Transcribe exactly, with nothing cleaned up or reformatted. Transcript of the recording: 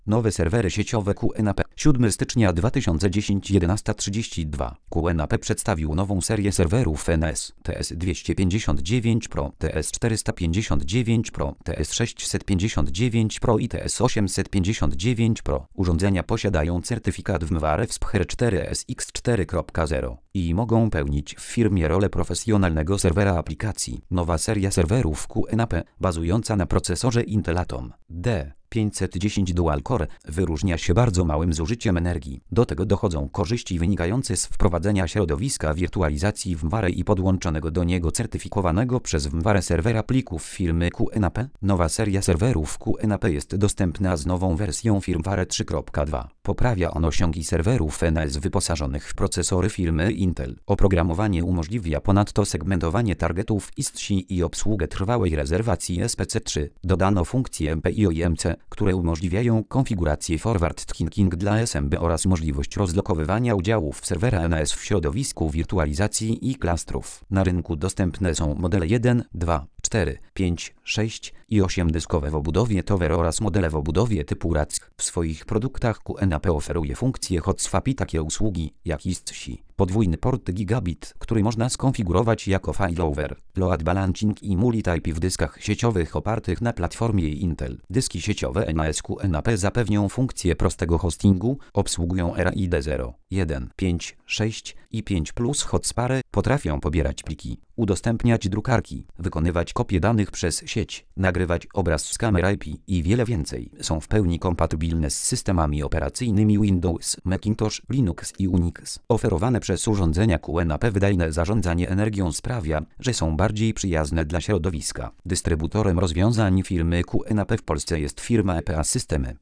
Nowe serwery sieciowe Q N A P. siódmego stycznia dwa tysiące dziesiątego jedenasta trzydzieści dwa. Q N A P przedstawił nową serię serwerów N S T S dwieście pięćdziesiąt dziewięć Pro, T S czterysta pięćdziesiąt dziewięć Pro, T S sześćset pięćdziesiąt dziewięć Pro i T S osiemset pięćdziesiąt dziewięć Pro. Urządzenia posiadają certyfikat w M W A R E W S P H R cztery S X cztery kropka zero i mogą pełnić w firmie rolę profesjonalnego serwera aplikacji. Nowa seria serwerów Q N A P, bazująca na procesorze Intel Atom D pięćset dziesięć Dual Core, wyróżnia się bardzo małym zużyciem energii. Do tego dochodzą korzyści wynikające z wprowadzenia środowiska wirtualizacji w M W A R E i podłączonego do niego certyfikowanego przez M W A R E serwera plików firmy Q N A P. Nowa seria serwerów Q N A P jest dostępna z nową wersją firmware trzy kropka dwa. Poprawia on osiągi serwerów N S wyposażonych w procesory firmy Intel. Oprogramowanie umożliwia ponadto segmentowanie targetów I S C I i obsługę trwałej rezerwacji S P C trzy. Dodano funkcje M P I i M C, które umożliwiają konfigurację forward thinking dla S M B oraz możliwość rozlokowywania udziałów serwera N S w środowisku wirtualizacji i klastrów. Na rynku dostępne są modele jeden, dwa, cztery, pięć, sześć i osiem dyskowe w obudowie Tower oraz modele w obudowie typu R A C. W swoich produktach Q N A P oferuje funkcję Hot Swap i takie usługi jak I S C I, podwójny port gigabit, który można skonfigurować jako failover, load balancing i multi-type w dyskach sieciowych opartych na platformie Intel. Dyski sieciowe N A S Q N A P zapewnią funkcję prostego hostingu, obsługują R A I D zero, jeden, pięć, sześć i pięć plus Hotspare, potrafią pobierać pliki, udostępniać drukarki, wykonywać kopie danych przez sieć, nagrywać obraz z kamer I P i wiele więcej. Są w pełni kompatybilne z systemami operacyjnymi Windows, Macintosh, Linux i Unix. Oferowane przez urządzenia Q N A P wydajne zarządzanie energią sprawia, że są bardziej przyjazne dla środowiska. Dystrybutorem rozwiązań firmy Q N A P w Polsce jest firma E P A Systemy.